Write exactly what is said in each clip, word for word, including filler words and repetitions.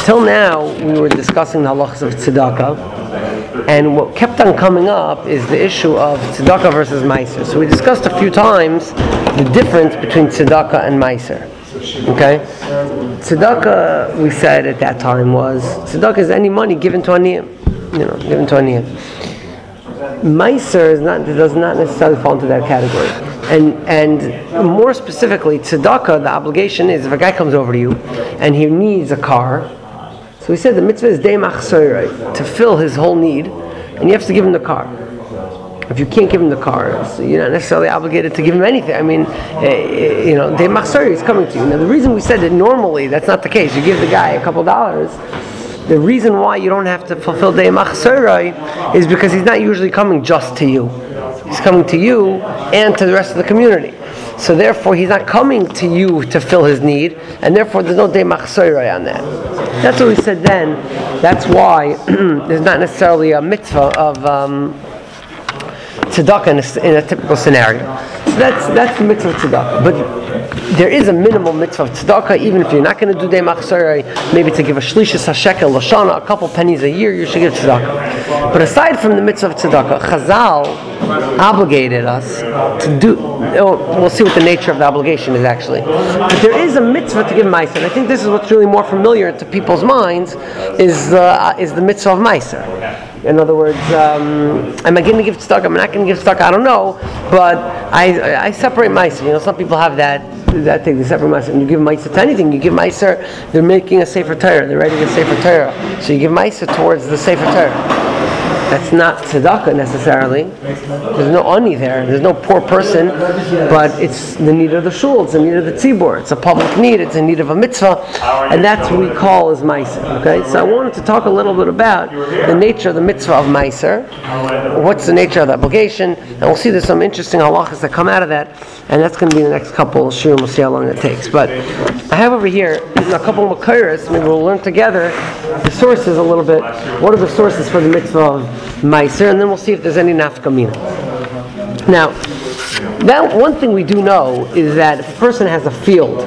till now we were discussing the halachas of tzedakah, and what kept on coming up is the issue of tzedakah versus meiser. So we discussed a few times the difference between tzedakah and meiser. Okay? Tzedakah, we said at that time, was tzedakah is any money given to aniyim, you know, given to aniyim. Meiser is not, does not necessarily fall into that category. And and more specifically, tzedakah, the obligation is if a guy comes over to you and he needs a car, so we said the mitzvah is day machsoirei, to fill his whole need, and you have to give him the car. If you can't give him the car, so you're not necessarily obligated to give him anything. I mean, uh, you know, day machsoirei is coming to you. Now the reason we said that normally that's not the case, you give the guy a couple dollars. The reason why you don't have to fulfill day machsoirei is because he's not usually coming just to you. He's coming to you and to the rest of the community. So therefore, he's not coming to you to fill his need, and therefore there's no day machsoirei on that. That's what we said then. That's why there's not necessarily a mitzvah of um, tzedakah in a, in a typical scenario. So that's that's the mitzvah of tzedakah. But there is a minimal mitzvah of tzedakah, even if you're not going to do day machsoirei, maybe to give a shlishis hashekel lashana, a couple pennies a year, you should give tzedakah. But aside from the mitzvah of tzedakah, Chazal obligated us to do. Oh, we'll see what the nature of the obligation is actually. But there is a mitzvah to give meiser, and I think this is what's really more familiar to people's minds is uh, is the mitzvah of meiser. In other words, um, am I going to give tzedakah? Am I not going to give tzedakah? I don't know, but I I separate meiser. You know, some people have that that thing. They separate meiser, and you give meiser to anything. You give meiser. They're making a sefer Torah. They're writing a sefer Torah. So you give meiser towards the sefer Torah. That's not tzedakah necessarily. There's no ani there. There's no poor person, but it's the need of the shul. It's the need of the tzibur. It's a public need. It's a need of a mitzvah, and that's what we call as meiser. Okay, so I wanted to talk a little bit about the nature of the mitzvah of meiser. What's the nature of the obligation? And we'll see there's some interesting halachas that come out of that, and that's going to be the next couple of shiurim. We'll see how long it takes. But I have over here a couple of makayros. Maybe we'll learn together the sources a little bit. What are the sources for the mitzvah of meiser, and then we'll see if there's any nafkamina. Now, that one thing we do know is that if a person has a field,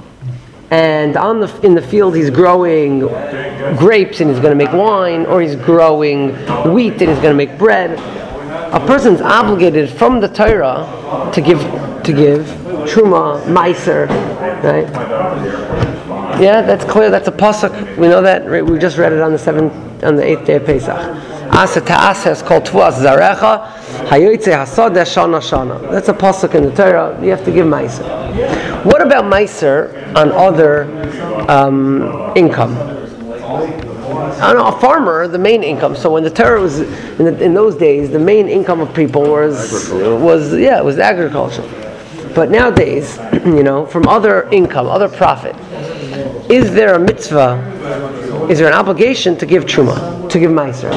and on the in the field he's growing grapes and he's going to make wine, or he's growing wheat and he's going to make bread, a person's obligated from the Torah to give to give truma meiser, right? Yeah, that's clear. That's a pasuk. We know that. Right? We just read it on the seventh, on the eighth day of Pesach. Asa ta'asa is called Tuas Zarecha, Hayoytze Hasadeh Shana Shana. That's a pasuk in the Torah. You have to give meiser. What about meiser on other um, income? On a farmer, the main income. So when the Torah was in, the, in those days, the main income of people was was yeah, it was agriculture. But nowadays, you know, from other income, other profit, is there a mitzvah? Is there an obligation to give truma, to give meiser?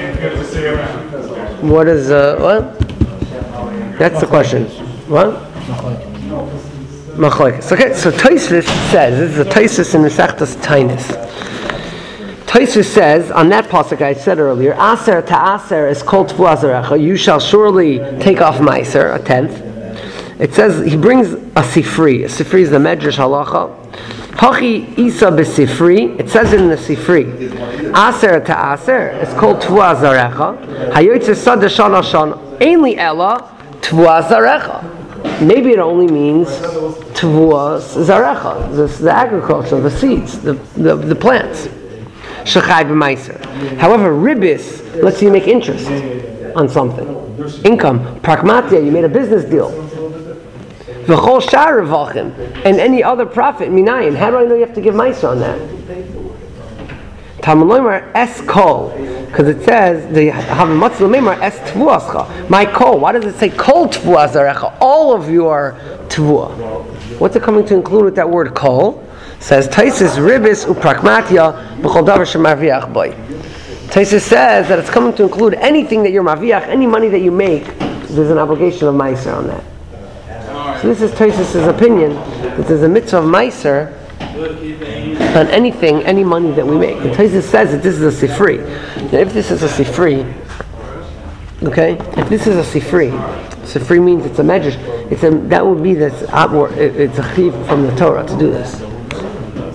What is uh, what? That's the question. What? Machlokes. Okay, so Tosfos says, this is a Tosfos in Masechtas Tainis. Tosfos says on that pasuk I said earlier, Aser ta'aser is called Tvu Azarecha. You shall surely take off meiser, a tenth. It says he brings a sifri. A sifri is the medrash halacha. Pachi isa besifri. It says in the sifri, aser to aser. It's called tvua zarecha. Hayoytze sada shana shana. Ainli ella tvua zarecha. Maybe it only means tvua zarecha, the, the agriculture, the seeds, the the, the plants. Shechai b'meiser. However, ribis lets you make interest on something, income. Pragmatia, you made a business deal. V'chol shar revachim, and any other profit minayin. How do I know you have to give meiser on that? Talmud Loimar es kol, because it says the Havamatzil Loimar es tvuascha. My kol. Why does it say kol tvua zarecha? All of your tvua. What's it coming to include with that word kol? It says Taisis ribis upragmatia b'chol davar shemarviach boy. Taisis says that it's coming to include anything that you're marviach, any money that you make. There's an obligation of meiser on that. So this is Tosfos' opinion that there's a mitzvah of meiser on anything, any money that we make. And Tosfos says that this is a sifri. Now, if this is a sifri, okay, if this is a sifri, sifri means it's a medrash. It's a that would be this it's a chiv from the Torah to do this.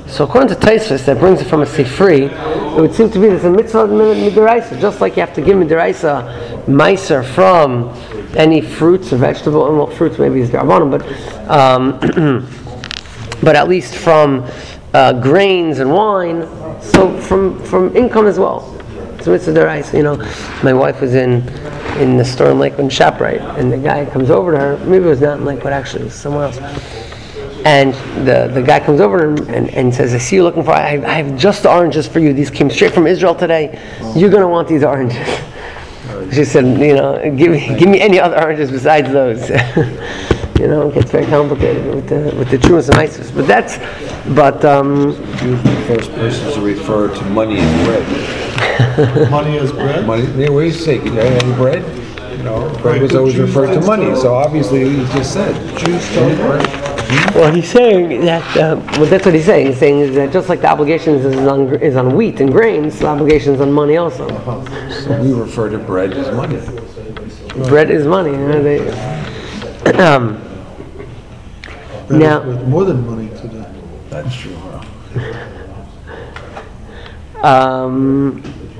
So according to Tosfos, that brings it from a Sifri, it would seem to be there's a mitzvah midiraisa, just like you have to give midiraisa meiser from any fruits or vegetable, and well, fruits maybe is d'Rabbanan, but um, but at least from uh, grains and wine, so from from income as well. So mitzvah d'oraisa. You know, my wife was in in the store in Lakewood, Shoprite, and the guy comes over to her. Maybe it was not in Lakewood, actually, it was somewhere else. And the, the guy comes over and, and, and says, I see you looking for, I have, I have just the oranges for you. These came straight from Israel today. You're going to want these oranges. She said, you know, give me give me any other oranges besides those. You know, it gets very complicated with the with the trumas and isis. But that's, but um, you're the first person to refer to money as bread. Money as bread? Money, yeah, what do you say? Can you have any bread? You know, bread was always referred to money. So obviously, he just said Jews don't bread. Well, he's saying that. Uh, well, that's what he's saying. He's saying is that just like the obligations is on is on wheat and grains, the obligations on money also. So we refer to bread as money. Bread is money. You know, they, um, Bread now, is worth more than money today. That's true. um,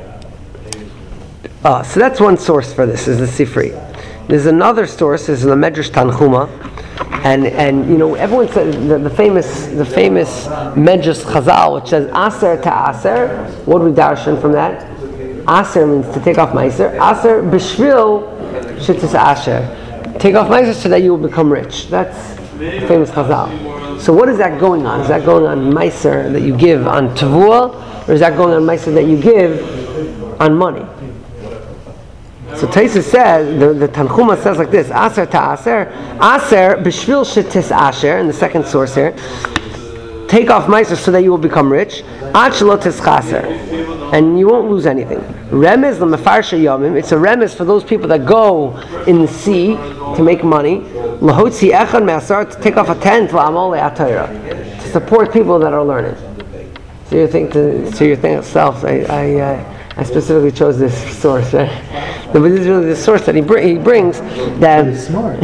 uh, so that's one source for this. Is the Sifri. There's another source. Is the Medrash Tanchuma. And and you know everyone says the, the famous the famous Medrash Chazal, which says Aser to Aser. What do we darshan from that? Aser means to take off Meiser. Aser b'shvil shetis Asher. Take off Meiser so that you will become rich. That's the famous Chazal. So what is that going on? Is that going on Meiser that you give on Tavua, or is that going on Meiser that you give on money? So Tosfos says, the, the Tanchuma says like this, Aser ta Aser, Aser b'shvil shetis Asher, in the second source here, take off Meiser so that you will become rich, Ad shelo tischaser, and you won't lose anything. Remez l'mefarshe yomim, it's a remez for those people that go in the sea to make money, lahotzi echad me'asar, to take off a tenth la'amol le'atayra, to support people that are learning. So you think to, so you think yourself, I, I, uh, I specifically chose this source, right? But this is really the source that he, br- he brings that Smart.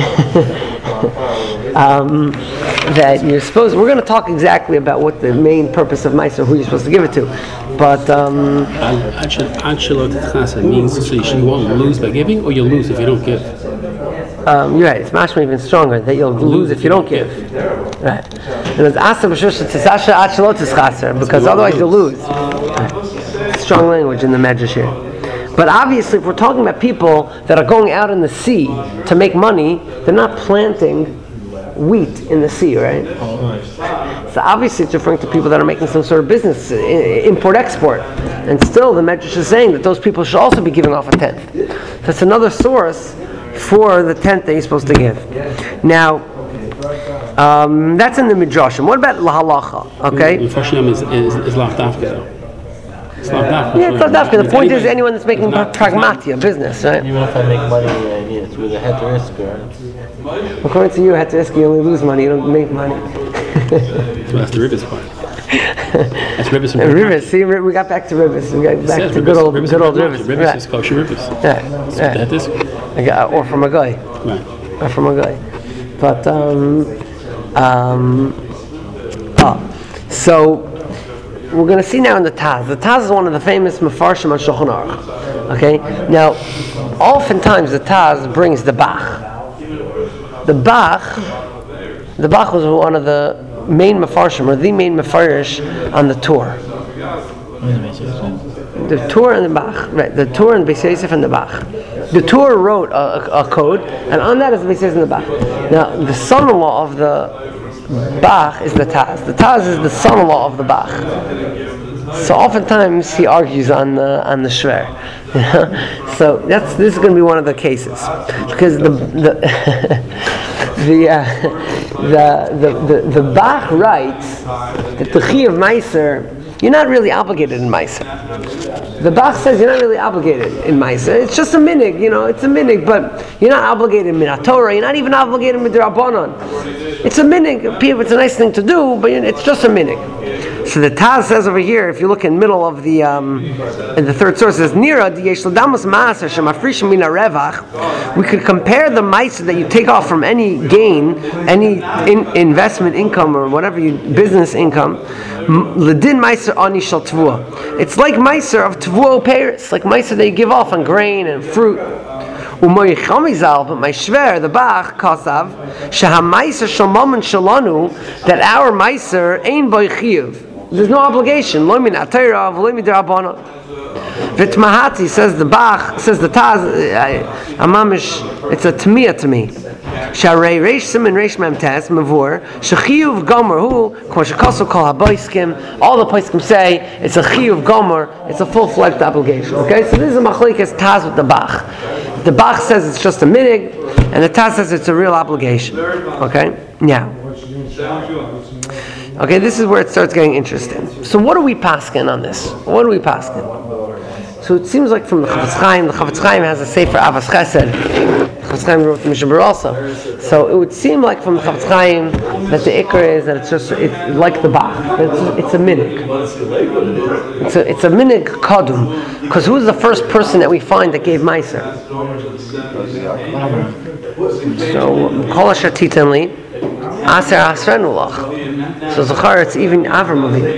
um, that you're supposed. We're going to talk exactly about what the main purpose of Meiser, who you're supposed to give it to, but um, Ad shelo tischaser means so you won't lose by giving, or you'll lose if you don't give. um, you're right. It's mashma even stronger that you'll lose if you don't give. Right, and it's asa b'shush tisasha ad shelo tischaser, because otherwise you'll lose. Right. Strong language in the Medrash here. But obviously, if we're talking about people that are going out in the sea to make money, they're not planting wheat in the sea, right? So obviously, it's referring to people that are making some sort of business, import-export. And still, the Medrash is saying that those people should also be giving off a tenth. That's another source for the tenth that you're supposed to give. Now, um, that's in the Midrashim. What about lahalacha? Okay. The first name is is, is lav dafka though. It's not dafka. Yeah, it's not dafka. The point is, anyone that's making pragmatia, business, right? Even if I make money, I need it through the head risk, right? According to you, head risk, you only lose money. You don't make money. So that's the ribbis part. That's ribbis and Rivers. See, we got back to rivers. We got back to good old, good old rivers. Ribbis Right. is kosher ribbis. Yeah, That yeah. this. I got- Or from a guy. Right. Or from a guy. But um, um, oh, so. We're going to see now in the Taz. The Taz is one of the famous Mefarshim on Shulchan Aruch. Okay? Now, oftentimes the Taz brings the Bach. The Bach, the Bach was one of the main Mefarshim, or the main Mefarish on the Torah. The Torah and the Bach. Right, the Torah and Beis Yosef and the Bach. The Torah wrote a, a, a code, and on that is the Beis Yosef and the Bach. Now, the son-in-law of the Bach is the Taz. The Taz is the son-in-law of the Bach. So oftentimes he argues on the on the Shver. So that's this is going to be one of the cases, because the the the, uh, the the the the Bach writes that the Chi of Meiser, you're not really obligated in Meiser. The Bach says you're not really obligated in Meiser. It's just a minig, you know, it's a minig, but you're not obligated in Torah. You're not even obligated in D'Rabbanan. It's a minig. It's a nice thing to do, but it's just a minig. So the Taz says over here, if you look in the middle of the um, in the third source, it says Nira diyesh l'damus maaser shemafrishim min harevach. We could compare the maaser that you take off from any gain, any in, investment income or whatever you business income, l'din maaser ani shel tvua. It's like maaser of tvua peiros, like maaser that you give off on grain and fruit. Umoy chamizal, but my shver, the Bach, kasav, shehamaiser shalmamen shalanu, that our meiser ain't boy chiyuv. There's no obligation. Lo min atayra, v'lo min derabana. V'tmahati, says the Bach, says the Taz, amamish, it's a tmiya to me. Sharei reish sim and reish mem tes mavur shechiyuv gomer hu kol shekaso kol haboiskim. All the poskim say it's a chiyuv gomer. It's a full-fledged obligation. Okay, so this is a machlekes Taz with the Bach. The Bach says it's just a minig, and the Taz says it's a real obligation. Okay, now. Okay, this is where it starts getting interesting. So what are we paskin on this? What are we paskin? So it seems like from the Chafetz Chaim, the Chafetz Chaim has a sefer Avas Chesed. The Chafetz Chaim wrote the Mishnah also. So it would seem like from the Chafetz Chaim that the ikra is that it's just it's like the Bach. It's, it's a minig. It's a it's a minig kadum. Because who's the first person that we find that gave meiser? So kol asher titenli aser asrenu lach. So Zachar, it's even Avram Avinu.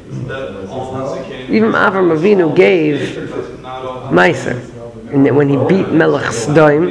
Even Avram Avinu gave Meiser. And when he beat Melech Sdoim,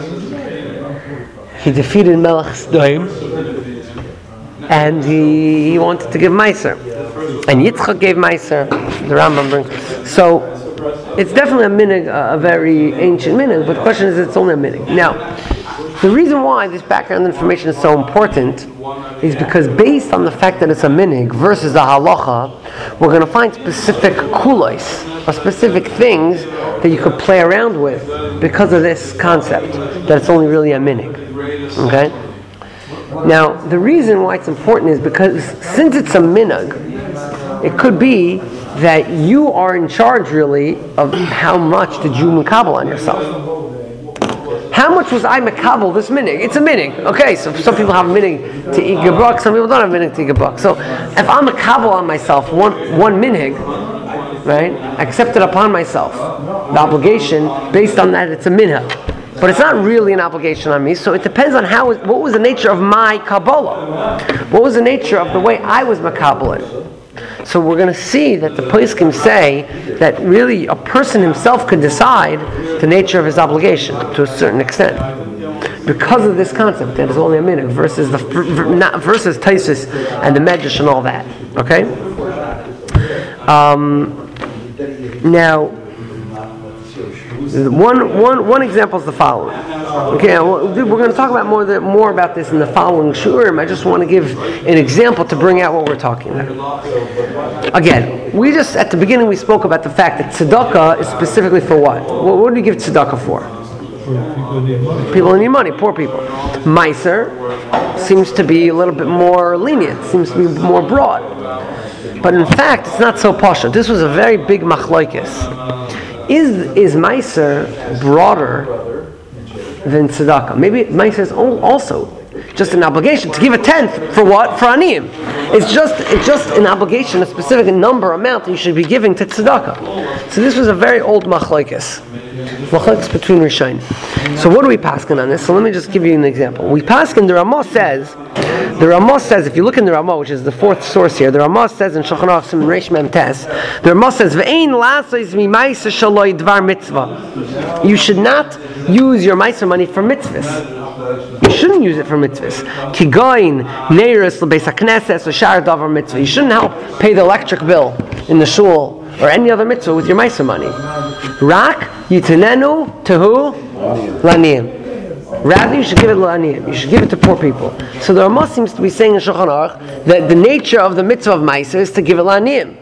he defeated Melech Sdoim, and he, he wanted to give Meiser. And Yitzchak gave Meiser, the Rambam brings. So, it's definitely a minig, a, a very ancient minig, but the question is, it's only a minig. Now, the reason why this background information is so important is because based on the fact that it's a minig versus a halacha, we're going to find specific kulos, or specific things that you could play around with because of this concept, that it's only really a minig. Okay? Now, the reason why it's important is because since it's a minig, it could be that you are in charge really of how much did you makabel on yourself. How much was I makabel this minig? It's a minig. Okay, so some people have a minig to eat gebrak, some people don't have a minig to eat gebrak. So if I'm makabel on myself one one minig, right, I accept it upon myself, the obligation, based on that it's a minhag. But it's not really an obligation on me, so it depends on how, what was the nature of my kabbalah? What was the nature of the way I was makabel it? So we're going to see that the poskim say that really a person himself could decide the nature of his obligation to a certain extent because of this concept that is only a minute versus the not versus Taisus and the Medrash and all that. Okay. Um, now, one one one example is the following. Okay, we're going to talk about more the, more about this in the following shurim. I just want to give an example to bring out what we're talking about. Again, we just at the beginning we spoke about the fact that tzedakah is specifically for what? What, what do you give tzedakah for? People need money. People need money, poor people. Meiser seems to be a little bit more lenient, seems to be more broad. But in fact, it's not so pasha. This was a very big machlokes. Is is Meiser broader than tzedakah? Maybe Meiser is also just an obligation to give a tenth for what? For aniyim. It's just it's just an obligation, a specific number amount that you should be giving to tzedakah. So this was a very old machlokes. Machlokes between Rishonim. So what do we paskin on this? So let me just give you an example. We paskin, the Ramah says, the Ramah says, if you look in the Ramah, which is the fourth source here, the Ramah says in Shulchan Aruch Siman Reish Mem Tes, the Ramah says, V'ein la'asos mi'maiser shaloi dvar mitzvah. You should not use your meiser money for mitzvahs. You shouldn't use it for mitzvahs. Kigoin, neiros, l'beis hakneses, or shar davar mitzvah. You shouldn't help pay the electric bill in the shul or any other mitzvah with your meiser money. Rak yitinenu tehu laniyim. Rather, you should give it laniyim. You should give it to poor people. So the Ramah seems to be saying in Shulchan Aruch that the nature of the mitzvah of meiser is to give it laniyim.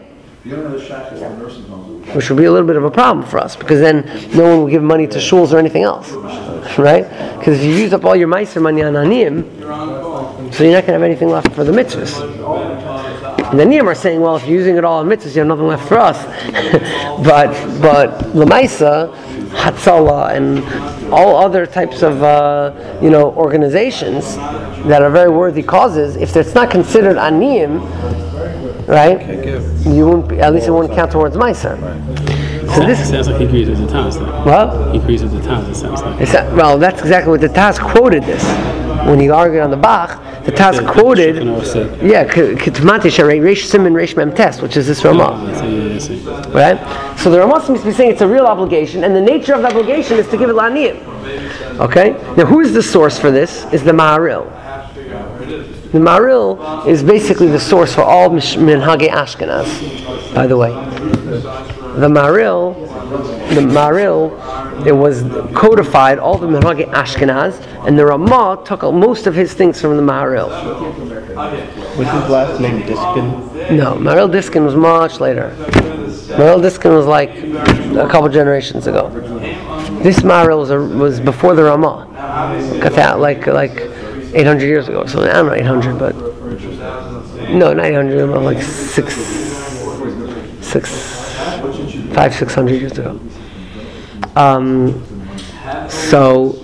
Which would be a little bit of a problem for us, because then no one will give money to shuls or anything else, right? Because if you use up all your meiser money on aniyim, so you're not going to have anything left for the mitzvahs. And the aniyim are saying, well, if you're using it all on mitzvahs, you have nothing left for us. but but l'maisa, Hatzalah, and all other types of uh, you know organizations that are very worthy causes, if it's not considered aniyim, right? Can't give. You wouldn't be, at least it wouldn't count towards Meiser. So It this, sounds like he agrees with the Taz, though. what? He agrees with the Taz, it sounds like. It's that, well, that's exactly what the Taz quoted this. When he argued on the Bach, the Taz The- the quoted, Shulchan Aruch said. yeah, K'tmati Sharei Reish Simon Reish Mem Tes, which is this Ramah. I see, I see. Right? So the Ramah seems to be saying it's a real obligation, and the nature of the obligation is to give it la'aniyim. Okay? Now, who is the source for this? Is the Maharil. The Maharil is basically the source for all mish- Minhagei Ashkenaz, by the way. The Maharil, the Maharil, it was codified, all the Minhagei Ashkenaz, and the Ramah took most of his things from the Maharil. What's his last name? Diskin? No, Maharil Diskin was much later. Maharil Diskin was like a couple generations ago. This Maharil was, a, was before the Ramah, like like eight hundred years ago. So I don't know eight hundred, but no, not eight hundred, but like six, six, five, six hundred years ago. Um, so.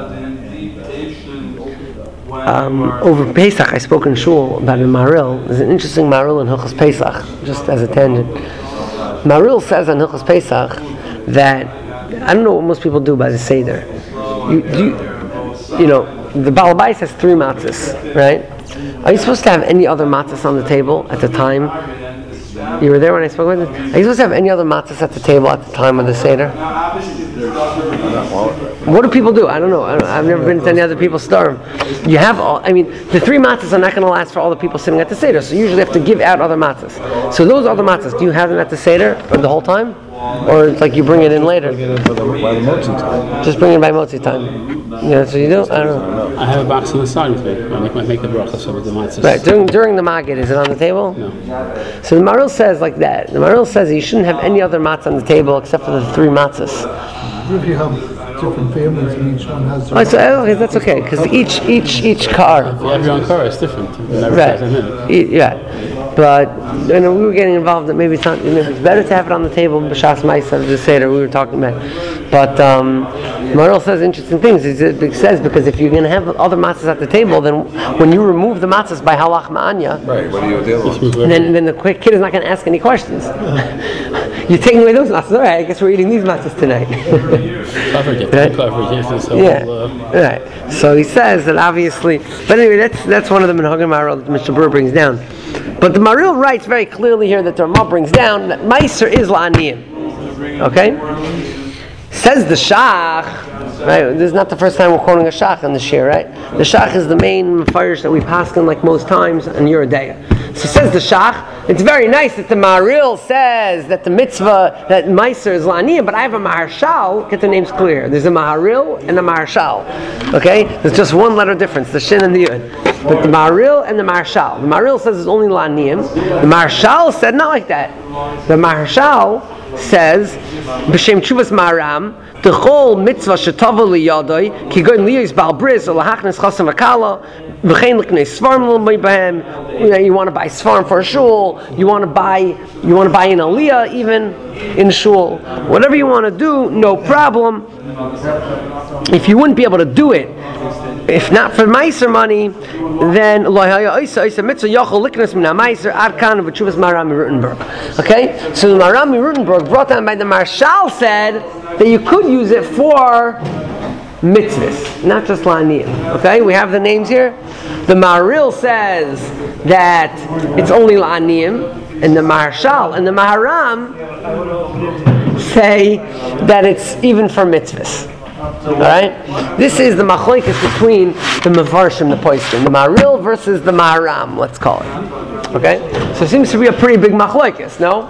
Um, over Pesach, I spoke in Shul about a Maharil. There's an interesting Maharil in Hilchos Pesach, just as a tangent. Maharil says on Hilchos Pesach that, I don't know what most people do by the Seder. You, you, you know, the Baal Bayis has three matzahs, right? Are you supposed to have any other matzahs on the table at the time? You were there when I spoke with him? Are you supposed to have any other matzahs at the table at the time of the Seder? What do people do? I don't know. I don't, I've never been to any other people's star. You have all, I mean, the three matzahs are not going to last for all the people sitting at the Seder, so you usually have to give out other matzahs. So those other matzahs, do you have them at the Seder the whole time? Or it's like you bring it in later? Bring it in for the, by the motzi time. Just bring it by motzi time. Yeah, that's what you do? I don't know. I have a box on the side with me. I make, I make the brachas over the matzahs. Right, during, during the Magid, is it on the table? No. So the Maharil says like that. The Maharil says you shouldn't have any other matzah on the table except for the three matzahs. If you have different families and each one has their Oh, so, okay, that's okay, because each each each car, Every on car is different. Never right? says a minute. E- yeah, but you know we were getting involved that maybe it's not. Maybe it's better to have it on the table. B'shas Ma'aser the Seder we were talking about, but um, Maharil says interesting things. It says because if you're going to have other matzahs at the table, then when you remove the matzahs by halach ma'anya, Right, what do you deal with? then then the quick kid is not going to ask any questions. You're taking away those matzahs. All right, I guess we're eating these matzahs tonight. Clever, get Right. clever, yes, so Yeah, uh, right. So he says that obviously, but anyway, that's that's one of the Minhagim Maharil that Mister Burr brings down. But the Maharil writes very clearly here that the Ramah brings down that Meiser is la'aniyim. Okay, says the Shach. Right, this is not the first time we're quoting a Shach in the Shir, right? The Shach is the main farish that we pass in like most times, and you're a day. So says the Shach, it's very nice that the Maharil says that the mitzvah, that Meiser is la'aniyim, but I have a Maharshal, get the names clear. There's a Maharil and a Maharshal. Okay? There's just one letter difference, the Shin and the Yud. But the Maharil and the Maharshal. The Maharil says it's only la'aniyim. The Maharshal said not like that. The Maharshal says, B'Shem Tshuvas Maharam, the whole mitzvah shetava liyadoi ki goin liyos bal bris or lahachnes chasam akala v'chein l'knei svarim l'maybahem. You want to buy svarim for a shul. You want to buy you want to buy an aliyah even in shul. Whatever you want to do, no problem. If you wouldn't be able to do it, if not for meiser money, then lo haya oisa oisa mitzvah yachol liknas min meiser ad kan v'tshuvas Maharami Rutenberg. Okay, so the Maharami Rutenberg brought down by the Marshal said that you could use it for mitzvahs, not just la'aniyim. Okay, we have the names here. The Maharil says that it's only la'aniyim, and the Marshal and the Maharam say that it's even for mitzvahs. All right, this is the machlokes between the Mevarshim, the Poiskim, the Maharil versus the Maharam. Let's call it. Okay, so it seems to be a pretty big machlokes, no?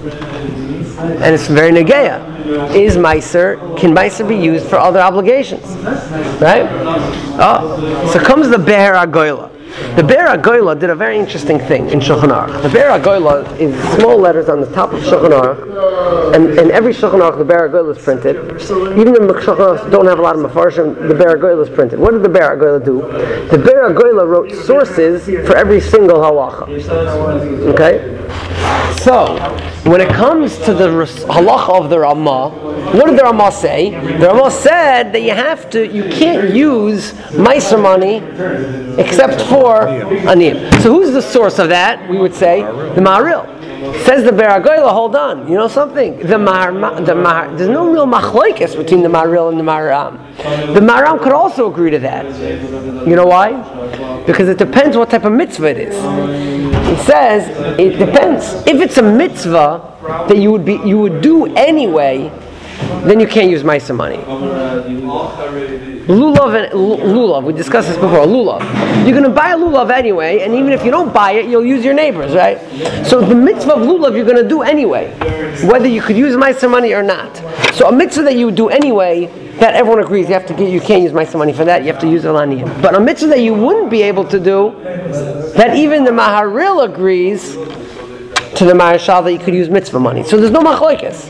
And it's very negeya. Is Meiser, can Meiser be used for other obligations? Right? Oh, so comes the Be'er HaGoyla. The Be'er HaGoyla did a very interesting thing in Shulchan Aruch. The Be'er HaGoyla is small letters on the top of Shulchan Aruch, and in every Shulchan Aruch the Be'er HaGoyla is printed. Even if the Shulchan Aruch don't have a lot of Mefarshim, the Be'er HaGoyla is printed. What did the Be'er HaGoyla do? The Be'er HaGoyla wrote sources for every single halacha. Okay? So, when it comes to the halacha of the Ramah, what did the Ramah say? The Ramah said that you have to, you can't use meiser money except for for aniyim. So who's the source of that? We would say the Maharil. Says the Be'er HaGoyla, hold on, you know something? The Mahar, the Mahar, there's no real machlokes between the Maharil and the Maharam. The Maharam could also agree to that. You know why? Because it depends what type of mitzvah it is. It says it depends. If it's a mitzvah that you would be you would do anyway, then you can't use Maisa money. Lulav and lulav, we discussed this before. Lulav, you're going to buy a lulav anyway, and even if you don't buy it, you'll use your neighbors, right? So the mitzvah of lulav you're going to do anyway, whether you could use Maisa money or not. So a mitzvah that you would do anyway, that everyone agrees you have to get, you can't use Maisa money for that. You have to use Elaniyim. But a mitzvah that you wouldn't be able to do, that even the Maharil agrees to the Maharshal that you could use mitzvah money. So there's no machlokes.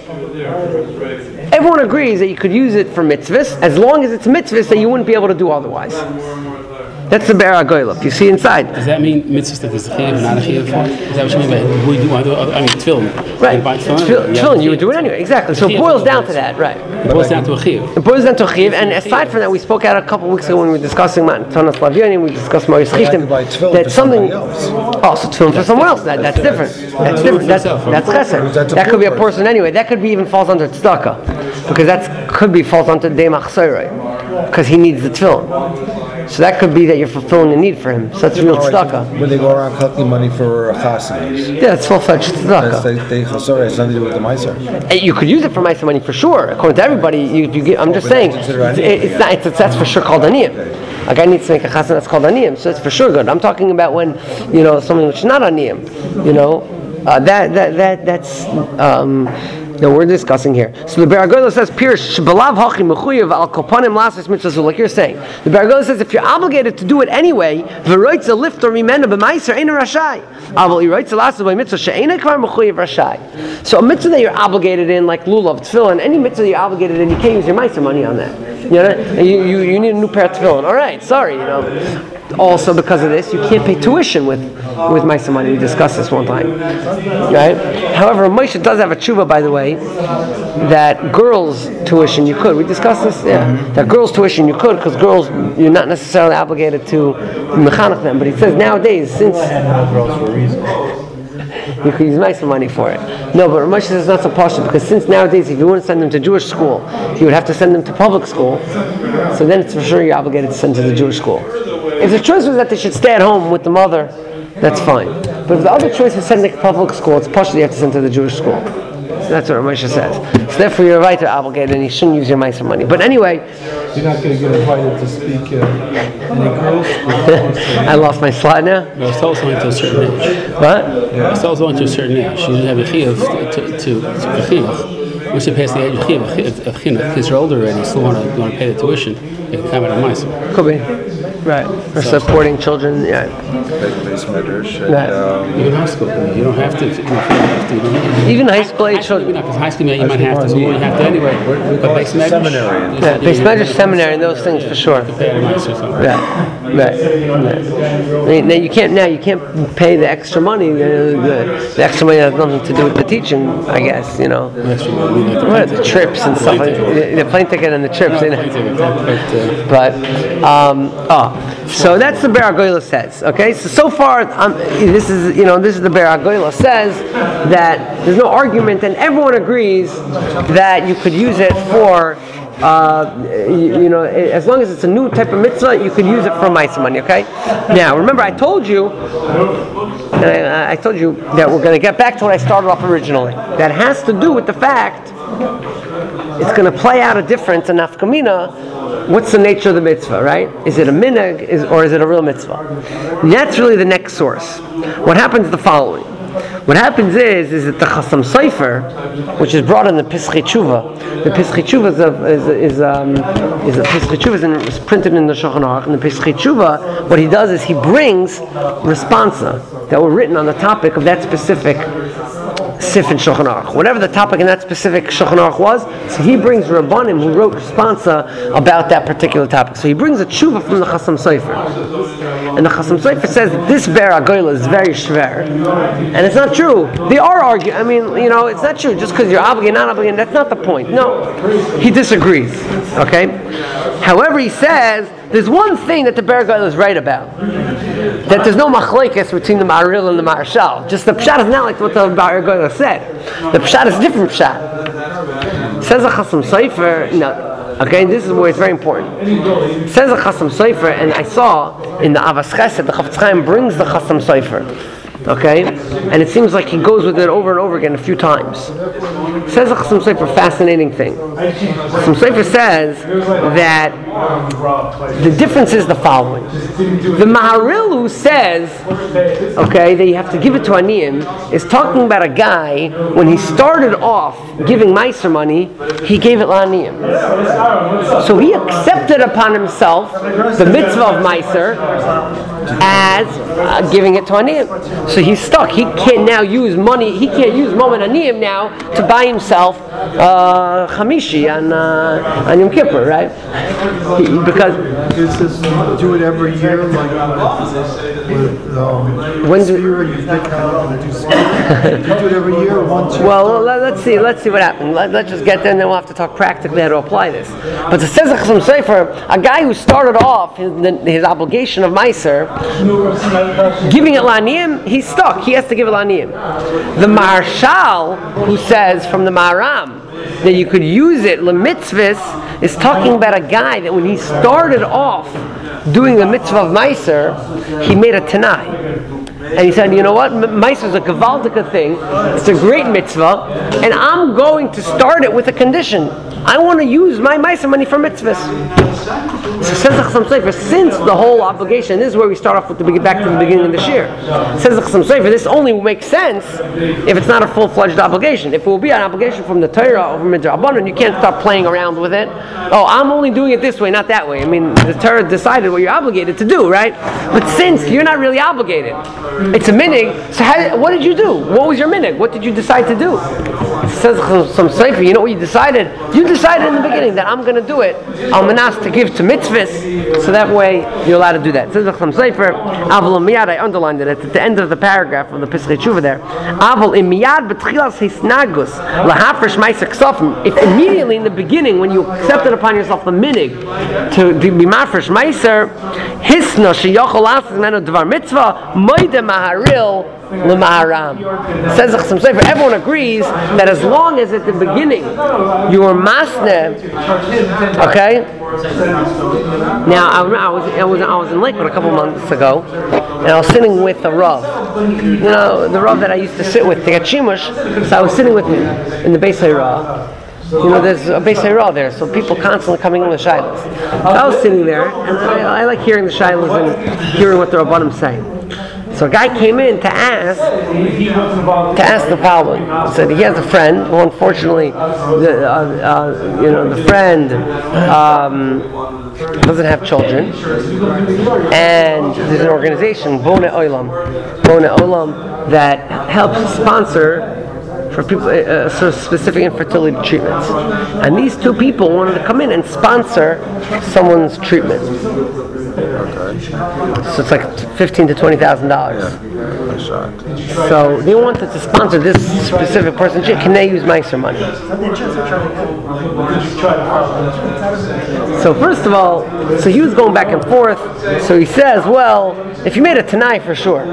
Everyone agrees that you could use it for mitzvahs as long as it's mitzvahs that you wouldn't be able to do otherwise. That's the Be'er HaGoyla. You see inside. Does that mean mitzvahs that there's a chiyav and not a chiyav for? Is that what you mean by we do? I mean tefillin. Right. Tefillin, you would do it anyway. Exactly. So it boils down to that, right? It boils down to a chiyav. It boils down to a chiyav, and aside from that, we spoke out a couple of weeks ago when we were discussing Matan Tanas Lavyonim, we discussed Ma'is Chitim. That's something. Oh, so tefillin for someone else. That that's different. That's different. That's that's chesed. That could be a person anyway. That could be even falls under tzedakah, because that could be falls under demach soirei, because he needs the tefillin. So that could be that you're fulfilling the need for him. So that's real tzedakah. When they go around collecting money for chassidim. Yeah, it's full-fledged tzedakah. They, they chasor has nothing to do with the meiser. You could use it for meiser money for sure. According to everybody, you, you get, I'm just saying, it's, it's not. It's, that's for sure called aniyim. A guy needs to make a chassan that's called aniyim, so it's for sure good. I'm talking about when you know something which is not aniyim. You know, uh, that that that that's. Um, No, we're discussing here. So the Be'er HaGoyla says, "Pirish shebalav hachi mechuyev al kopanim lasas mitzvah." Like you're saying, the Be'er HaGoyla says, if you're obligated to do it anyway, v'roitz a lift or mimena b'maiser ain't a rashai. Aval iroitz a lasas by mitzvah she'ena kvar mechuyev rashai. So a mitzvah that you're obligated in, like lulav, tefillin, any mitzvah that you're obligated in, you can't use your meiser money on that. You know, you, you you need a new pair of tefillin. All right, sorry, you know. Also, because of this, you can't pay tuition with with Maisa money. We discussed this one time, right? However, Moshe does have a tshuva, by the way, that girls' tuition you could. We discussed this, yeah. That girls' tuition you could, because girls you're not necessarily obligated to mechanech them. But he says nowadays, since you could use Maisa money for it. No, but Moshe says it's not so partial, because since nowadays, if you wouldn't send them to Jewish school, you would have to send them to public school. So then it's for sure you're obligated to send to the Jewish school. If the choice was that they should stay at home with the mother, that's fine. But if the other choice is sending to public school, it's partially you have to send to the Jewish school. So that's what Moshe says. So therefore you're right to obligate, and you shouldn't use your Maisa money. But anyway, You're not going to get invited to speak uh, in a girls' school. I lost my slide now. I was told something to a certain age. What? I was told something to a certain age. She didn't have a chiyav to to to a chinuch. Once you pass the age of chinuch, of chinuch, kids are older already, you still want to want to pay the tuition. They can come out of Maisa. Could be. Right. For supporting children, yeah. Right. Um, Even high school, you don't have to. You don't have to. You don't have to. Even high school age High school, children. maybe not, because high school you might have to. So you have to anyway. But base medrash, seminary. Yeah, base medrash, seminary, and those things for sure. pay out of Maisa or something. Right, right, right. Now you can't. Now you can't pay the extra money. The, the, the extra money has nothing to do with the teaching, I guess. You know, That's true. I mean, like the what, the trips and stuff. Like, the, the plane ticket and the trips. You know. But um, oh, so that's the Be'er HaGoyla says. Okay, so so far um, this is you know this is the Be'er HaGoyla says that there's no argument, and everyone agrees that you could use it for. Uh, you, you know, as long as it's a new type of mitzvah, you could use it for Maisa money. Okay. Now, remember, I told you, and I, I told you that we're going to get back to what I started off originally. That has to do with the fact it's going to play out a difference in nafka mina. What's the nature of the mitzvah, right? Is it a minhag, is, or is it a real mitzvah? And that's really the next source. What happens is the following. What happens is, is that the Chasam Sofer, which is brought in the Pischei Tshuva, the Pischei Tshuva is a, is is um is a Pischei Tshuva is, in, is printed in the Shulchan Aruch, and the Pischei Tshuva, what he does is he brings responsa that were written on the topic of that specific Sif in Shulchan Aruch. Whatever the topic in that specific Shulchan Aruch was, so he brings Rabbanim who wrote responsa about that particular topic. So he brings a tshuva from the Chasam Sofer. And the Chasam Sofer says that this Be'er HaGoyla is very shver. And it's not true. They are arguing. I mean, you know, it's not true. Just because you're obligated, not obligated, that's not the point. No. He disagrees. Okay? However, he says, there's one thing that the Be'er HaGoyla is right about. that there's no machlekes between the Maharil and the Maharshal. Just the pshat is not like what the Bar Goyla said. The pshat is a different pshat. Says a Chasam Sofer. No. Okay, this is where it's very important. It says a Chasam Sofer, and I saw in the Avas Chesed, the Chafetz Chaim brings the Chasam Sofer. Okay, and it seems like he goes with it over and over again a few times. It says a Chasam Sofer, fascinating thing. Chasam Sofer says that the difference is the following: the Maharil who says, okay, that you have to give it to Aniyim, is talking about a guy when he started off giving Meiser money, he gave it Aniyim. So he accepted upon himself the mitzvah of Meiser as uh, giving it to Aniyim. So he's stuck. He can't now use money. He can't use Momen Aniyim now to buy himself uh, Chamishi on uh, on Yom Kippur, right? He, because Is this do it every year like with um, When do- Spear, you pick out and do Spear? You do it every year or once? well, let, let's see. Let's see what happens. Let, let's just get there, and then we'll have to talk practically how to apply this. But it says Chasam Sofer, a guy who started off his, his obligation of Meiser, giving it Laniyim, he's stuck. He has to give it Laniyim. The Maharshal, who says from the Maharam that you could use it lemitzvahs, is talking about a guy that when he started off doing the mitzvah of Meiser, he made a Tanai. And he said, you know what, Meiser is a gewaltige thing, it's a great mitzvah, and I'm going to start it with a condition. I want to use my Meiser money for mitzvahs. So says the Chasam Sofer, since the whole obligation, this is where we start off with the back to the beginning of the shir. Says the Chasam Sofer, this only makes sense if it's not a full-fledged obligation. If it will be an obligation from the Torah or from the Midrabanan, you can't start playing around with it. Oh, I'm only doing it this way, not that way. I mean, the Torah decided what you're obligated to do, right? But since you're not really obligated, it's a minig. So how, what did you do? What was your minig? What did you decide to do? It says some Sofer, you know what you decided? You decided in the beginning that I'm going to do it. I'm manas to give to mitzvahs, so that way you're allowed to do that. It says some Sofer, Avol miyad, I underlined it at the end of the paragraph of the Pesach Tshuva there. Avol miyad betchilas hisnagus lahafresh ma'aser ksofim. If immediately in the beginning, when you accepted upon yourself the minig to be mafresh ma'aser, hisna sheyachol asis meno dvar mitzvah moide maharil l'maharam. Says the Chasam Sofer, everyone agrees that as long as at the beginning you were masne, okay. Now I, I was I was I was in Lakewood a couple months ago, and I was sitting with the Rav. You know, the Rav that I used to sit with to get shimush. So I was sitting with him in the Beis Ha'ira. You know, there's a Beis Ha'ira there, so people constantly coming in with shilas. So I was sitting there, and I, I like hearing the shilas and hearing what the Rabbanim say. So a guy came in to ask to ask the following. He said he has a friend who, unfortunately, the, uh, uh, you know, the friend um, doesn't have children, and there's an organization, Bonei Olam, Bonei Olam, that helps sponsor for people uh, sort of specific infertility treatments. And these two people wanted to come in and sponsor someone's treatment. So it's like fifteen to twenty thousand dollars. So they wanted to sponsor this specific person. Can they use Meiser money? So first of all, so he was going back and forth. So he says, well, if you made it tonight for sure.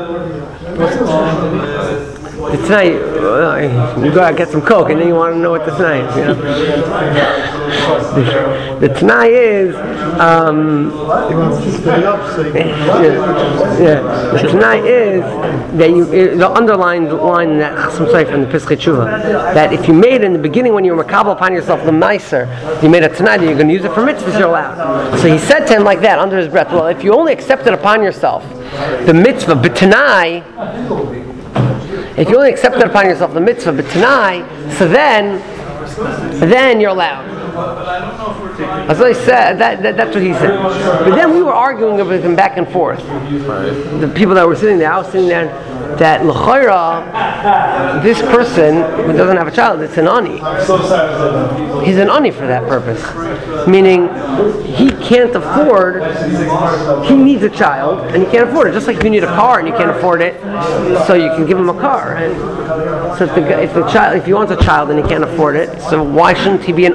The tonight, uh, you go out and get some Coke, and then you want to know what the tonight is, you know? the, the tonight is, um, yeah, yeah, the tonight is that you, the underlined line in that Chasam Sofer in the Pesach Tshuva, that if you made it in the beginning when you were makabel upon yourself the Meiser, you made it tonight, and you're going to use it for mitzvahs, you're allowed. So he said to him like that, under his breath, well, if you only accepted upon yourself the mitzvah, but tonight, if you only accepted upon yourself the mitzvah, but tonight, so then, then you're allowed. That's what he said. That, that, that's what he said. But then we were arguing with him back and forth. The people that were sitting there, I was sitting there, that l'chayra, this person who doesn't have a child, it's an ani. He's an ani for that purpose. Meaning, he can't afford, he needs a child, and he can't afford it. Just like if you need a car and you can't afford it, so you can give him a car. Right? So if the, if the child, if he wants a child and he can't afford it, so why shouldn't he be an ani klal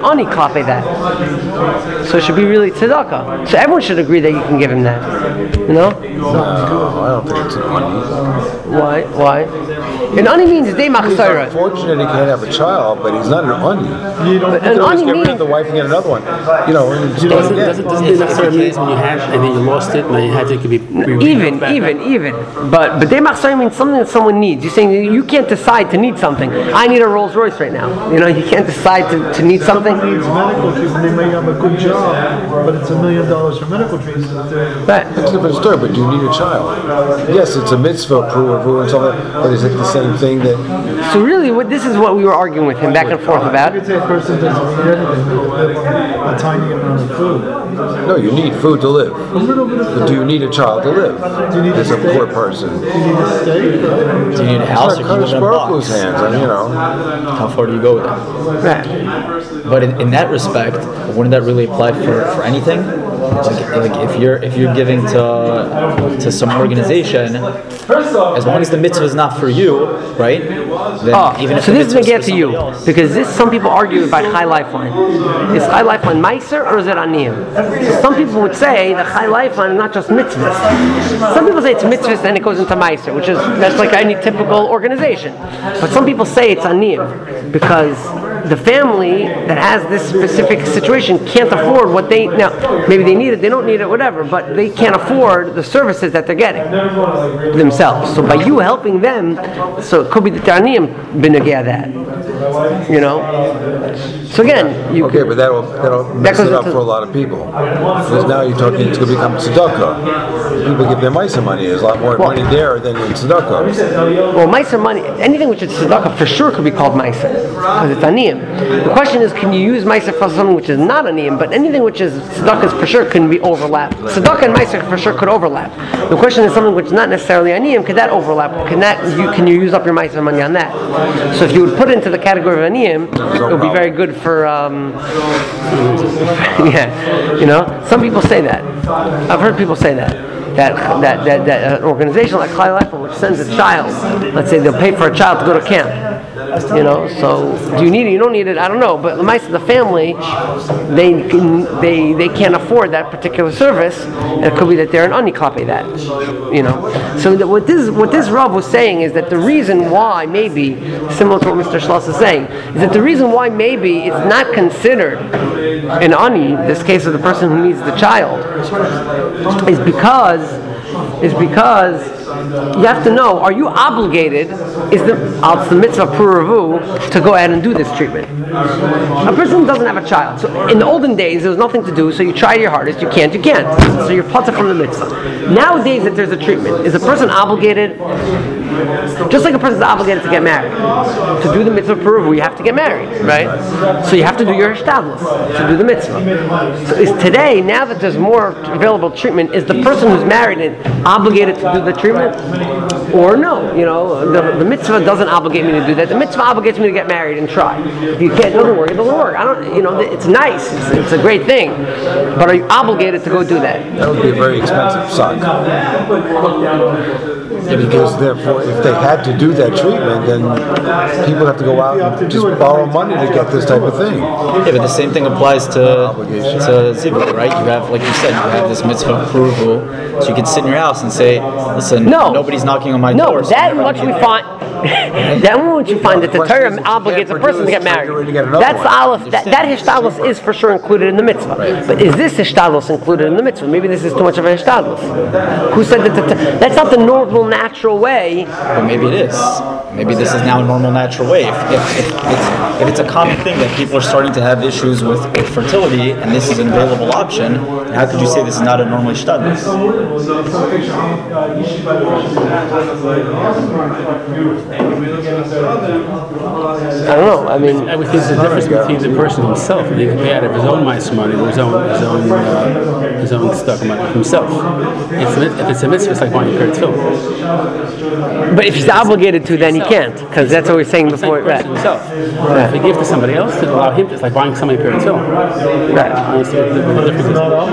klape that. So it should be really tzedakah. So everyone should agree that you can give him that. You know? No, I don't think it's an ani. Why? Why? An ani means day He's machsayra. unfortunate he can't have a child, but he's not an ani. You don't. But You an can always ani get rid means of the wife and get another one. You know, and just do it Doesn't, again. doesn't, doesn't it necessarily mean when you had and then you lost it and then you had to it could be re- even, back even, up? even. But but day machsayra means something that someone needs. You're saying you can't decide to need something. I need a Rolls Royce right now. You know, you can't decide to, to need something. Someone needs medical treatment. They may have a good job, but it's a million dollars for medical treatment. Right. It's a different story, but do you need a child? Yes, it's a mitzvah, pruvavu, and something, but is it the same thing that... So really, what this is what we were arguing with him back and forth about. You could say a person doesn't need anything, they live on a tiny amount of food. No, you need food to live. A little bit of But do you need a child to live? Do you need As a a steak? poor person. Do you need a steak? Do you need a house or It's can you like live in a Baruch's box? hands, and you know. How far do you go with that? Right. But in, in that respect, wouldn't that really apply for, for anything? Like, like if you're if you're giving to to some organization, as long as the mitzvah is not for you, right? Then Oh, even if so the this is mitzvah going to get for to you somebody else- because this some people argue about Chai Lifeline. Is Chai Lifeline Meiser or is it Aniyim? So some people would say that Chai Lifeline is not just mitzvahs. Some people say it's mitzvahs and it goes into Meiser, which is that's like any typical organization. But some people say it's Aniyim because the family that has this specific situation can't afford what they now. Maybe they need it, they don't need it, whatever. But they can't afford the services that they're getting themselves. So by you helping them, so it could be that the aniyim benegea that. You know. So again, you Okay, but that'll, that'll mess goes it up into- for a lot of people. Because now you're talking, it's going to become tzedakah. People give their mice money. There's a lot more money there than in tzedakah. well, meiser money, anything which is tzedakah for sure could be called meiser because it's aniyim. The question is, can you use meiser for something which is not aniyim? But anything which is tzedakah for sure can be overlapped. Tzedakah and meiser for sure could overlap. The question is something which is not necessarily aniyim. Could that overlap? Can that you can you use up your meiser money on that? So if you would put it into the category of aniyim, it would be very good for. Um, yeah, you know, some people say that. I've heard people say that. That, that, that, that an organization like Chai Lifeline, which sends a child, let's say they'll pay for a child to go to camp. You know, so do you need it? You don't need it. I don't know. But the mice of the family, they can, they they can't afford that particular service, and it could be that they're an uniklape that. You know, so that what this what this Rav was saying is that the reason why maybe similar to what Mister Schloss is saying is that the reason why maybe it's not considered an ani, this case of the person who needs the child, is because is because you have to know, are you obligated, is the, it's the mitzvah puravu, to go ahead and do this treatment? A person doesn't have a child. So in the olden days, there was nothing to do, so you try your hardest, you can't, you can't. So you're putter from the mitzvah. Nowadays that there's a treatment, is a person obligated, just like a person's obligated to get married. To do the mitzvah puravu, you have to get married, right? So you have to do your hishtadlus to do the mitzvah. So is today, now that there's more available treatment, is the person who's married and obligated to do the treatment? Or no, you know, the, the mitzvah doesn't obligate me to do that. The mitzvah obligates me to get married and try. If you can't, it doesn't work, it doesn't work. I don't, you know, it's nice, it's, it's a great thing, but are you obligated to go do that? That would be a very expensive sock. Because therefore, if they had to do that treatment, then people have to go out and just borrow money to get this type of thing. Yeah, but the same thing applies to to zivug, right? You have, like you said, you have this mitzvah approval, so you can sit in your house and say, "Listen, No. nobody's knocking on my No, door." so that I'm much gonna we get- find. That much you find that the question Torah is, if you obligates a can't person to get produce, married. you're going to get another That's one. the aleph. That, that hishtadlus is for sure included in the mitzvah. But is this hishtadlus included in the mitzvah? Maybe this is too much of a hishtadlus. Who said that? The, that's not the normal, natural way. But maybe it is. Maybe this is now a normal, natural way. If, if, if, it's, if it's a common thing that people are starting to have issues with, with fertility, and this is an available option, how could you say this is not a normal hishtadlus? I don't know. I mean, I would think the difference between the person himself, and he can pay out of his own mice money, or his own, his own, uh, his own stuff money himself. If, it, if it's a mitzvah, it's like buying a pair of tefillin. But if he's obligated to, then he can't, because that's what we were saying before. Right. Himself. If he gives to somebody else to allow him, it's like buying somebody a pair of tefillin. Right. Uh, so the, the difference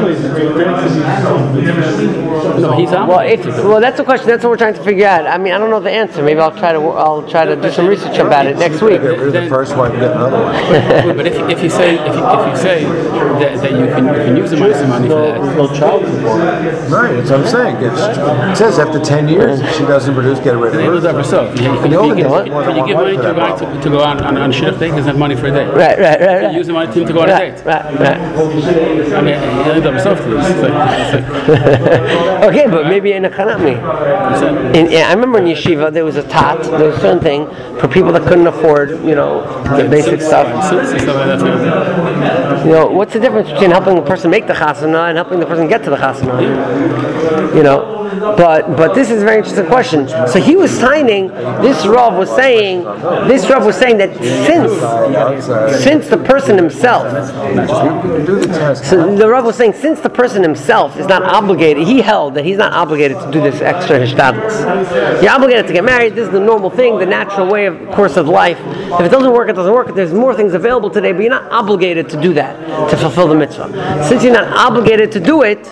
is, no, he's Well, if well, that's the question. That's what we're trying to figure out. I mean, I don't know the answer. Maybe I'll try to I'll try to do some research about it next week. Get rid of the first one and get another one. but if, if you say if you, if you say that, that you can you can use the money money for that, No child support. Right, that's what I'm saying. It's, it says after ten years, if she doesn't produce, get rid of they her. lose that herself. You, you, can, You you, only give, get you, one- can you one give money wife to a for guy that to, to go on on, on a shift day? He doesn't have money for a day. Right, right, right, You right. use the money to him to go on a Right, date. right, right. I mean, you only have herself to lose. It's like, it's like, Okay, but maybe in a Chanami. In, yeah, I remember in yeshiva there was a tat, there was a certain thing for people that couldn't afford, you know, the basic stuff. suits and stuff like that. You know, what's the difference between helping the person make the chasana and helping the person get to the chasana? You know, but but this is a very interesting question. So he was signing. This Rav was saying. This Rav was saying that since since the person himself. Do the test. So the Rav was saying, since the person himself is not obligated, he held that he's not obligated to do this extra hishtadlus. You're obligated to get married. This is the normal thing, the natural way of course of life. If it doesn't work, it doesn't work. There's more things available today, but you're not obligated to do that to fulfill the mitzvah. Since you're not obligated to do it,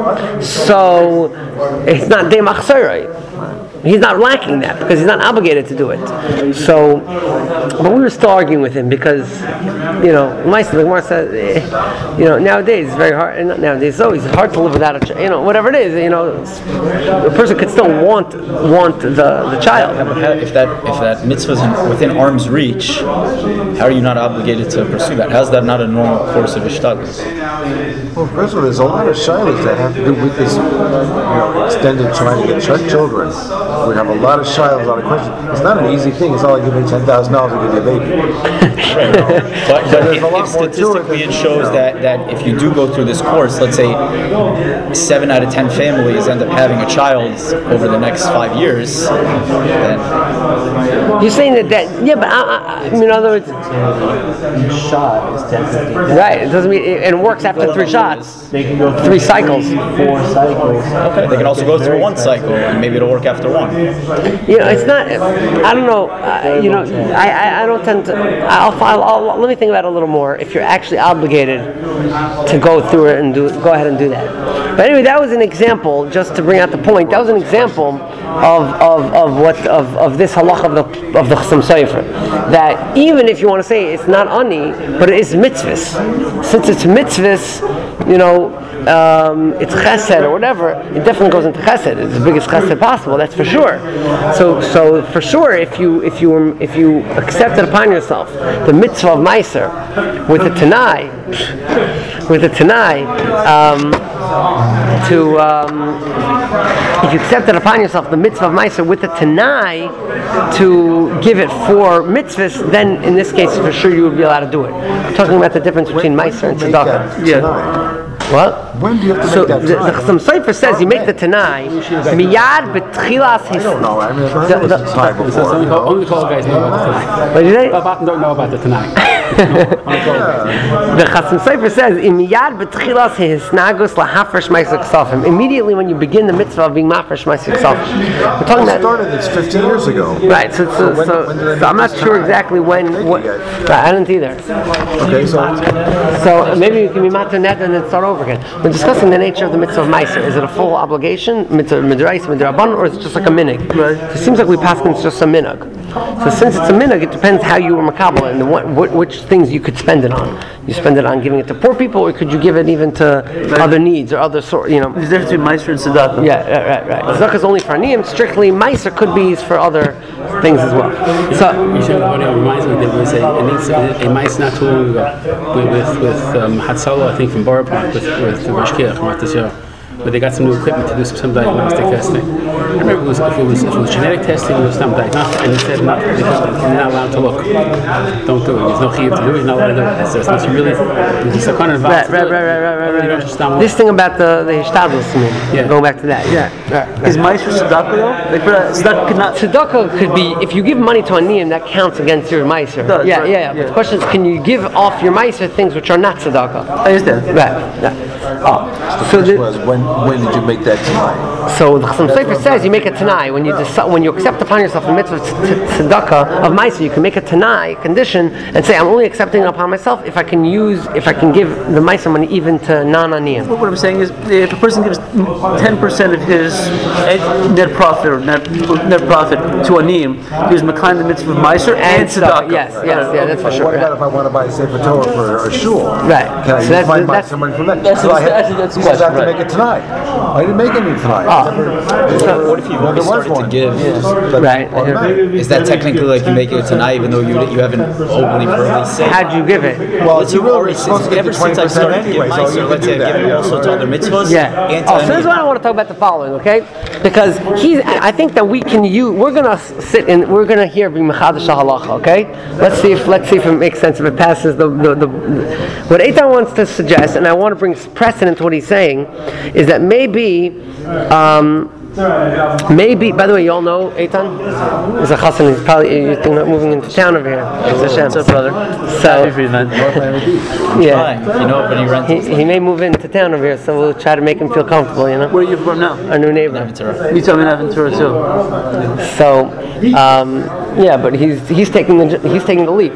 so it's not de machzorah. He's not lacking that because he's not obligated to do it. So, but we were still arguing with him because, you know, Meister, the Gemara says, eh, you know, nowadays it's very hard. Not nowadays, it's always hard to live without a, ch- you know, whatever it is. You know, a person could still want want the the child. But how, if that if that mitzvah is in- within arm's reach, how are you not obligated to pursue that? How's that not a normal course of ishtadlus? Well, first of all, there's a lot of shilas that have to do with this, you know, extended trying to get ch- children. We have a lot of shilas, a lot of questions. It's not an easy thing. It's not like give me ten thousand dollars to give you a baby. But, but there's if, a lot if more to it statistically than- it shows that, that if you do go through this course, let's say seven out of ten families end up having a child over the next five years, then You're saying that that yeah, but I, I, I mean, in other words, Shot is technically. right? It doesn't mean it, and it works after three shots, They can go through three cycles. four cycles. okay, they can also go through one cycle and maybe it'll work after one. You know, it's not. I don't know. Uh, you know, I, I, I don't tend to. I'll, I'll, I'll let me think about it a little more. If you're actually obligated to go through it and do, go ahead and do that. But anyway, that was an example, just to bring out the point. That was an example of of, of what of, of this halacha of the of the Chassam Sofer. That even if you want to say it's not ani, but it is mitzvahs. Since it's mitzvahs, you know. Um, it's chesed or whatever, it definitely goes into chesed. It's the biggest chesed possible, that's for sure. So, so for sure, if you if you if you accept it upon yourself the mitzvah of Meiser with the Tanai, with the Tanai, um, to um, if you accept it upon yourself the mitzvah of Meiser with the Tanai to give it for mitzvahs, then in this case for sure you would be allowed to do it. I'm talking about the difference between Meiser and tzedakah. Yeah. What? When do you have to So make that the, the time? Chassam Sofer says you make the Tanai miyad betchilas his. I don't know. I mean, I've heard The- this the- time So before. only, call, only call guys know about the tonight. What did you say? Bob don't know about the tonight. The Chassam Sofer says miyad betchilas hisnagus lahafresh ma'aser ksafim. Immediately when you begin the mitzvah of being mafresh ma'aser ksafim. We're talking I about. started this fifteen years ago. Right, so, so, when- so, when did I so I'm make not this sure time? exactly when. Thank What, you, guys. right, I didn't either. Okay, so So maybe you can be matter net and then start over again. We're discussing the nature of the mitzvah of Meiser. Is it a full obligation, mitzvah midrash, midrabban, or is it just like a minig? Right. So it seems like we pass it's just a minig. So since it's a minig, it depends how you were makabel and what, what which things you could spend it on. You spend it on giving it to poor people, or could you give it even to other needs or other sort? You know. There's a difference between Meiser and Tzedakah. Yeah, right, right, right. Tzedakah is only for aniyim. Strictly, Meiser could be used for other things as well. So. You should know, it reminds me there was a, a, a mice not too long ago with, with, with um, Hatzala, I think from Borough Park, with, with the Mashkiach, where they got some new equipment to do some, some diagnostic testing. I remember it was, if, it was, if it was genetic testing, it was some diagnostic, and they said not, they said you're not allowed to look. Don't do it. There's no chiyuv to do it. You're not allowed to do it. It's, it's, it's really, there's a kind of Right, right, right, right, right, right, right, right. This thing about the the hishtadlus, I mean, Yeah. going back to that, yeah. Right, right. Is Meiser Tzedakah though? Like for that, Tzedakah could not. Tzedakah could be, if you give money to a niyim, that counts against your meiser. Does, Yeah, right, yeah, yeah. But yeah. the question is, can you give off your meiser things which are not tzedakah? I understand. Right, right. Oh. the So question the, was, when when did you make that tonight? So the Chassam Sofer says you make a tanai when you decide, when you accept upon yourself the mitzvah of tzedakah of ma'aser. You can make a tanai condition and say I'm only accepting it upon myself if I can use if I can give the ma'aser money even to non-aniyim. What I'm saying is, if a person gives ten percent of his net profit or net, net profit to aniyim, he was makayim the mitzvah of ma'aser and, and tzedakah. Yes, yes, yeah, that's for sure. What about if I want to buy a Sefer Torah for a shul? Right. Can I So use that's- my that's- ma'aser money from that? that's- So I that's- had- that's the he says I have question, to make it tonight. I didn't make any tonight. Oh. Never- What if you've never already was started to one. give? That's Right. automatic. Is that technically like you make it tonight, even though you you haven't openly verbally said? How'd you give it? Well, Let's you're say really already supposed to get ever the since I twenty percent started to anyway, give so you ma'aser, can let's say do I've given that. also to other mitzvahs. Yeah. And Oh, to so this is what I want to talk about the following, okay? Because he's. I think that we can use. We're gonna sit in. We're gonna hear b'mechadash halacha, okay? Let's see if let's see if it makes sense. If it passes the the, the what Eitan wants to suggest, and I want to bring precedent to what he's saying, is that maybe. Um, Maybe, by the way, you all know Eitan? He's a chassan. He's probably you think about moving into town over here. What's up, brother? So, yeah, Fine. You know, when you rent he, he may move into town over here, so we'll try to make him feel comfortable. You know, Where are you from now? our new neighbor. You tell me in Aventura too. So, um, yeah, but he's he's taking the he's taking the leap.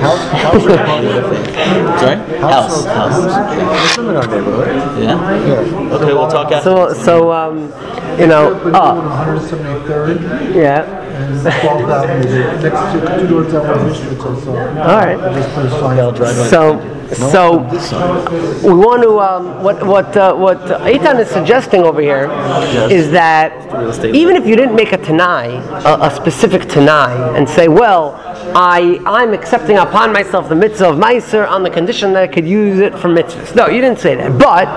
Sorry? House. House. Some in our neighborhood. Yeah? Okay, we'll talk after. So, so um, you know, uh, one hundred seventy-third yeah. and twelfth Avenue. Next to two doors down from Michigan. So, so All right. I just put a sign. So, so we want to. Um, what what uh, what Eitan is suggesting over here is that even if you didn't make a tanai, a, a specific tanai, and say, well, I I'm accepting upon myself the mitzvah of ma'aser on the condition that I could use it for mitzvahs. No, you didn't say that, but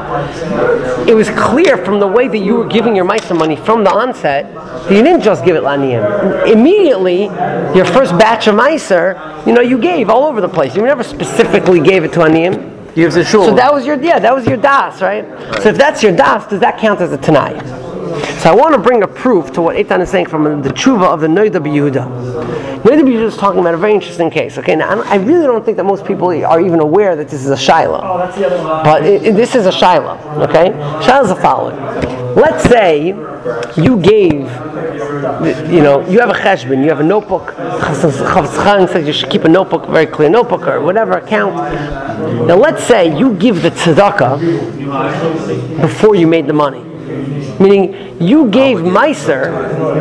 it was clear from the way that you were giving your ma'aser money from the onset that you didn't just give it laniyim. Immediately, your first batch of ma'aser, you know, you gave all over the place. You never specifically gave it to aniyim. You have the shul. So that was your yeah, that was your das, right? So if that's your das, does that count as a tanai? So I want to bring a proof to what Eitan is saying from the tshuva of the Noida B'Yehuda. Noida B'Yehuda is talking about a very interesting case. Okay, now I, don't, I really don't think that most people are even aware that this is a shaila. Oh, that's the other one. But it, it, this is a shaila. Okay, shaila is the following. Let's say you gave, you know, you have a cheshbon, you have a notebook. Chafetz Chaim says you should keep a notebook, a very clear notebook or whatever account. Now let's say you give the tzedakah before you made the money. Meaning, you gave ma'aser,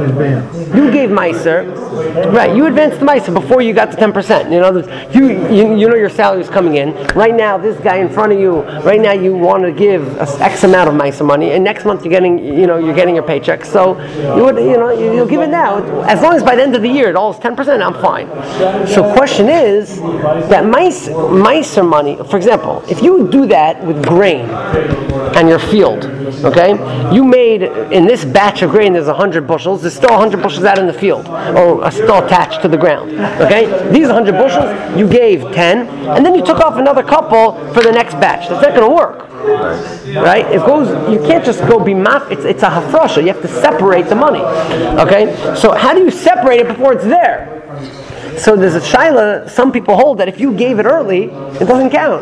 you gave ma'aser, right, you advanced the ma'aser before you got the ten percent. You know, you, you you know your salary is coming in. Right now, this guy in front of you, right now you want to give a X amount of ma'aser money, and next month you're getting, you know, you're getting your paycheck. So, you would, you know, you, you'll give it now. As long as by the end of the year it all is ten percent, I'm fine. So, question is, that ma'aser, ma'aser money, for example, if you do that with grain on your field, okay, you made, in this batch of grain, there's one hundred bushels, there's still one hundred bushels out in the field, or are still attached to the ground, okay? These one hundred bushels, you gave ten, and then you took off another couple for the next batch. That's not going to work, right? It goes, you can't just go be maf, it's, it's a hafrasha, you have to separate the money, okay? So how do you separate it before it's there? So there's a shaila, some people hold that if you gave it early, it doesn't count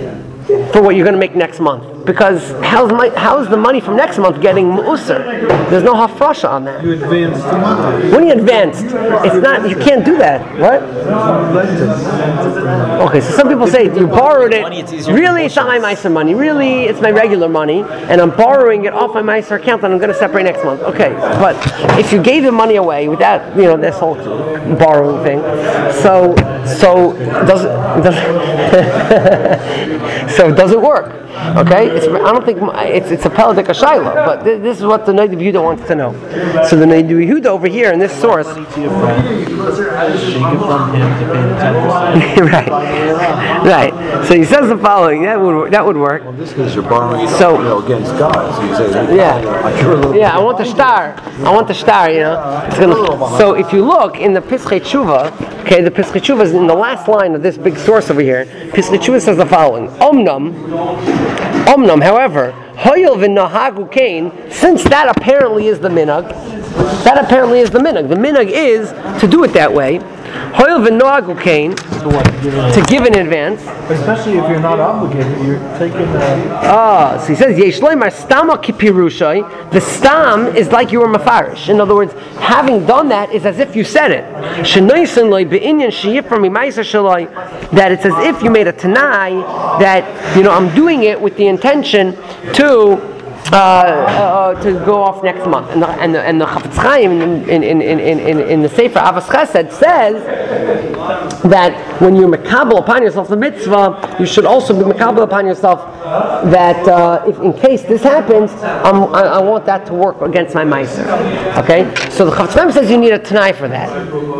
for what you're going to make next month. Because how's my how's the money from next month getting mu'usar? There's no hafrasha on that. You advanced the money. When you advanced, it's not. You can't do that. What? Okay, so some people say you borrowed it. Really, it's not my ma'aser money. Really, it's my regular money, and I'm borrowing it off my ma'aser account, and I'm going to separate next month. Okay, but if you gave the money away without, you know, this whole borrowing thing, so so does does so it doesn't work. Okay, it's, I don't think it's it's a peladik shaila, but th- this is what the Noida B'Yehuda wants to know. So the Noida B'Yehuda over here in this source, right, right. So he says the following. That would that would work. Well, this is you're borrowing So- you know, against God. So you say, hey, Yeah, I care a little yeah. I want the star. I want the star. You know. It's gonna, so if you look in the Pischei Tshuva, okay, the Pischei Tshuva is in the last line of this big source over here. Pischei Tshuva says the following: Omnam, Omnam. However, Hoyel v'nahagu kain. Since that apparently is the minhag, that apparently is the minhag. The minhag is to do it that way. Hoil v'noagu kain, to give in advance. Especially if you're not obligated, you're taking a... Ah, so he says, Yesh loymar stama kipirushay. The stam is like you were mafarish. In other words, having done that is as if you said it. Shenoisin loy be'inyan sheyifram imaiser shaloi. That it's as if you made a tanai that, you know, I'm doing it with the intention to Uh, uh, to go off next month, and the and the, and the Chafetz Chaim in in in in in, in the Sefer Avos Chesed says that when you're mekabel upon yourself the mitzvah, you should also be mekabel upon yourself that uh, if in case this happens, um, I, I want that to work against my meiser. Okay, so the Chafetz Chaim says you need a tanai for that,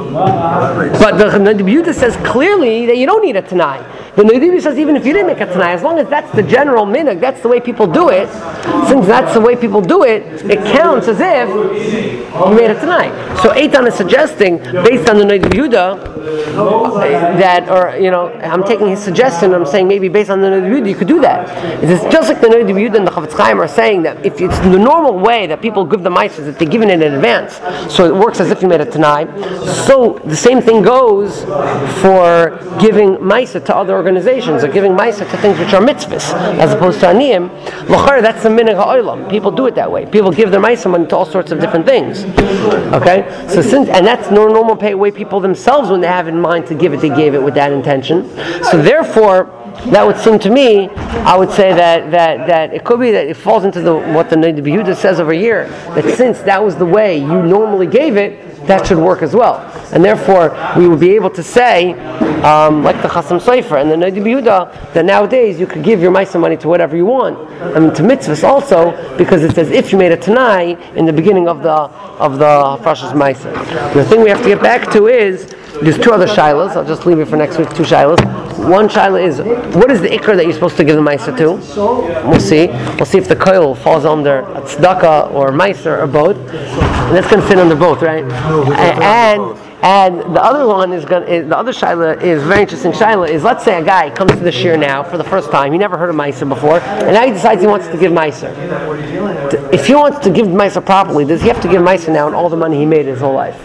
but the Noda B'Yehuda says clearly that you don't need a tanai. The Noda B'Yehuda says even if you didn't make a tanai, as long as that's the general minhag, that's the way people do it. Since that's the way people do it, it counts as if you made it tonight. So Eitan is suggesting, based on the Noda B'Yehuda, that, or you know, I'm taking his suggestion. I'm saying maybe based on the Noda B'Yehuda, you could do that. It's just like the Noda B'Yehuda and the Chafetz Chaim are saying that if it's the normal way that people give the ma'aser, that they give it in advance, so it works as if you made it tonight. So the same thing goes for giving ma'aser to other organizations, or giving ma'aser to things which are mitzvahs, as opposed to aniyim. L'char, that's the minhag ha'olam. People do it that way. People give their ma'aser money to all sorts of different things. Okay, so since and that's no normal pay way people themselves, when they have in mind to give it, they gave it with that intention. So therefore, that would seem to me, I would say that that, that it could be that it falls into the what the Noda B'Yehuda says over here, that since that was the way you normally gave it, that should work as well. And therefore, we would be able to say, um, like the Chasam Sofer and the Noda B'Yehuda, that nowadays you could give your ma'aser money to whatever you want. I mean, to mitzvahs also, because it's as if you made a tanai in the beginning of the of the Hafrashas ma'aser. The thing we have to get back to is, there's two other shilas. I'll just leave it for next week. Two shilas. One shilah is, what is the ikr that you're supposed to give the ma'aser to? We'll see. We'll see if the koil falls under a tzedakah or ma'aser or both. And that's going to fit under both, right? And and the other one is going. The other shilah is very interesting. Shilah is, let's say a guy comes to the shir now for the first time. He never heard of ma'aser before, and now he decides he wants to give ma'aser. If he wants to give ma'aser properly, does he have to give ma'aser now and all the money he made his whole life?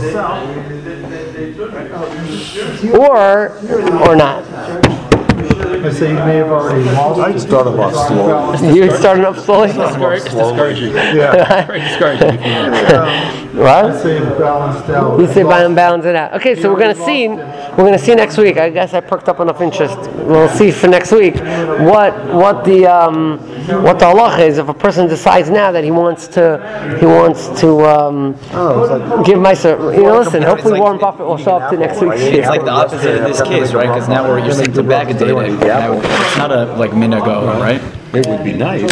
Or, or not. I say you may have already lost. I'd start them off slow. You started off slowly? It's discouraging. Yeah. Very discouraging. What? I say balance out. You say buy and balance it out. Okay, so we're gonna see. We're gonna see next week. I guess I perked up enough interest. We'll see for next week what what the um, what the halacha is if a person decides now that he wants to he wants to um, give ma'aser. You know, listen. Hopefully like- Warren Buffett will show up to next week's It's year. like the opposite in this case, right? Because now we're using to backdate it. Now, it's not a like minago, right? It would be nice.